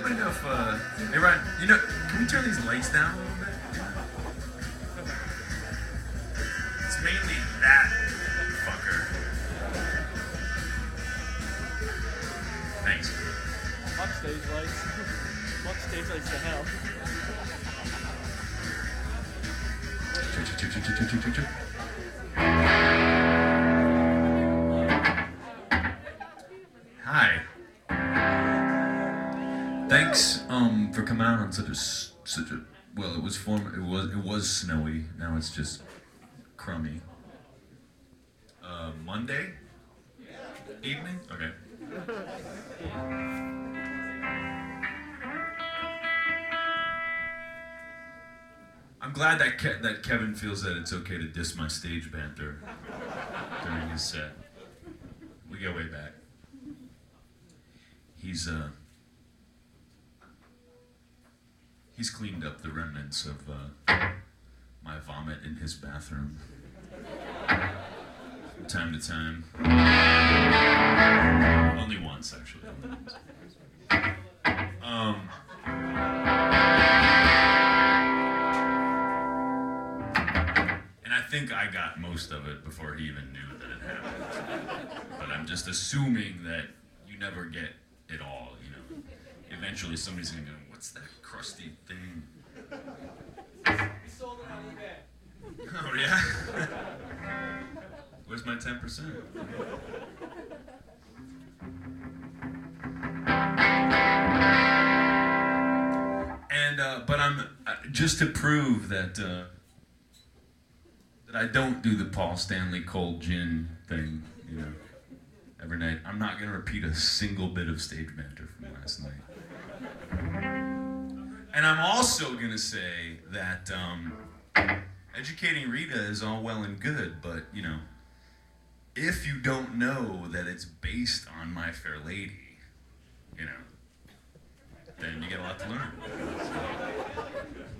think of, hey Ryan, can we turn these lights down a little bit? It's mainly that fucker. Thanks. Fuck stage lights. Fuck stage lights to hell. Hi. Thanks for coming out on such a well, it was snowy. Now it's just crummy. Monday evening. Okay. I'm glad that that Kevin feels that it's okay to diss my stage banter during his set. We go way back. He's cleaned up the remnants of my vomit in his bathroom from time to time. Only once, actually. And I think I got most of it before he even knew that it happened. But I'm just assuming that you never get it all, Eventually somebody's gonna go, what's that crusty thing? We sold it on eBay. Oh yeah? Where's my 10%? And but I'm just to prove that that I don't do the Paul Stanley cold gin thing, every night. I'm not gonna repeat a single bit of stage banter from last night. And I'm also gonna say that educating Rita is all well and good, but if you don't know that it's based on My Fair Lady, then you got a lot to learn.